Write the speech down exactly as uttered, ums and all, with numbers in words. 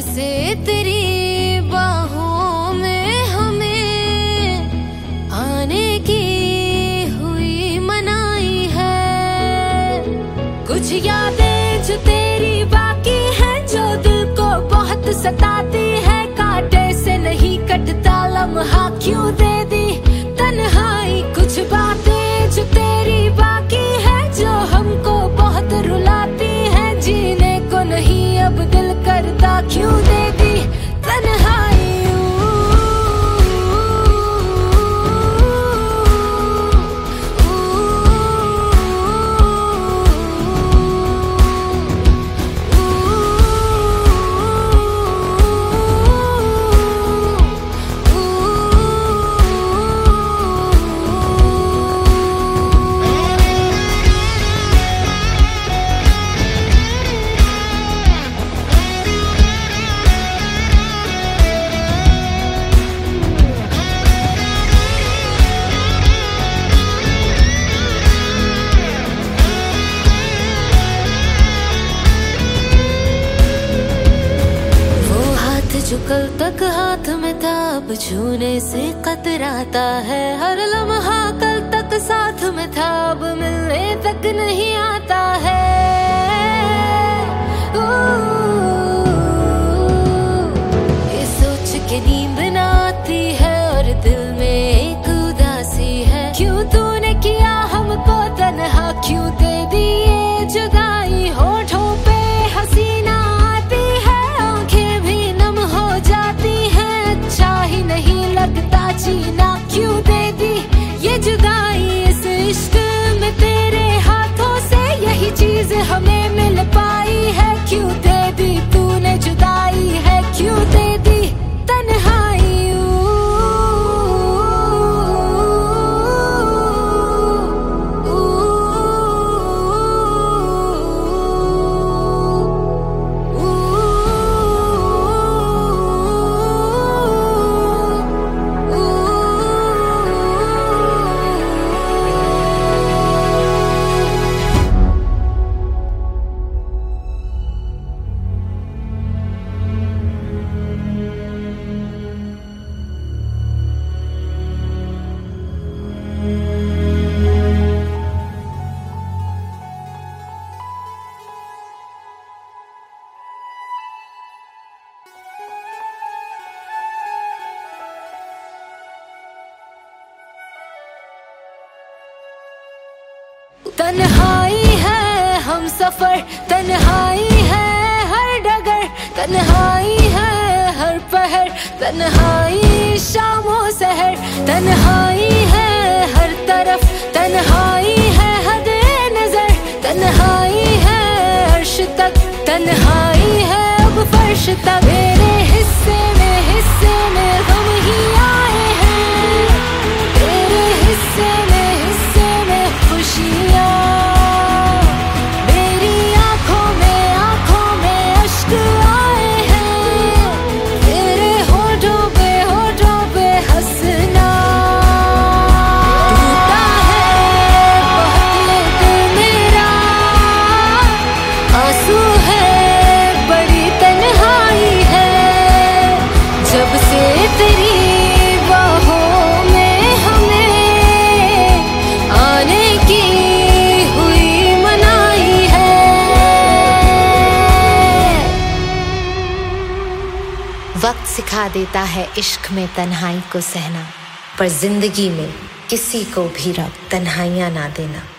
से तेरी बाहों में हमें आने की हुई मनाई है। कुछ यादें जो तेरी बाकी हैं, जो दिल को बहुत सताती है। कांटे से नहीं कटता लम्हा क्यों दे दी तन्हाई। कुछ बातें जो तेरी बाकी है, जो हमको बहुत रुलाती है। जीने को नहीं अब दिल करता क्यों दे दी तन्हाई। जो कल तक हाथ में था, अब छूने से कतराता है। हर लम्हा कल तक साथ में था, अब मिलने तक नहीं आता है। ये सोच के नींद ना आती है और दिल में एक उदासी है। क्यों तूने किया हमको तन्हा, क्यों दे दी ये जुदाई। होठों पे हसीना आती है, आंखें भी नम हो जाती हैं। अच्छा ही नहीं लगता जीना, क्यों दे दी ये जुदाई। इस इश्क में तेरे हाथों से यही चीज हमें मिल पाई है। क्यों दे दी तूने जुदाई है, क्यों दे दी तन्हाई। तन्हाई है हम सफर, तन्हाई है हर डगर। तन्हाई है हर पहर, तन्हाई शामो सहर। तन्हाई है हर तरफ, तन्हाई है हद नजर। तन्हाई है अर्श तक, तन्हाई है अब फर्श तक। मेरे हिस्से में हिस्से में गम ही आए हैं, तेरे हिस्से में हिस्से में खुशियाँ। मेरी आंखों में आंखों में अश्क आए हैं, तेरे होठों पे होठों पे हंसना। टूटा है बहुत दिल मेरा, आंसू है बड़ी तन्हाई है। जब से तेरी बाहों में हमें आने की हुई मनाई है। वक्त सिखा देता है इश्क में तन्हाई को सहना, पर जिंदगी में किसी को भी रब तन्हाइयां ना देना।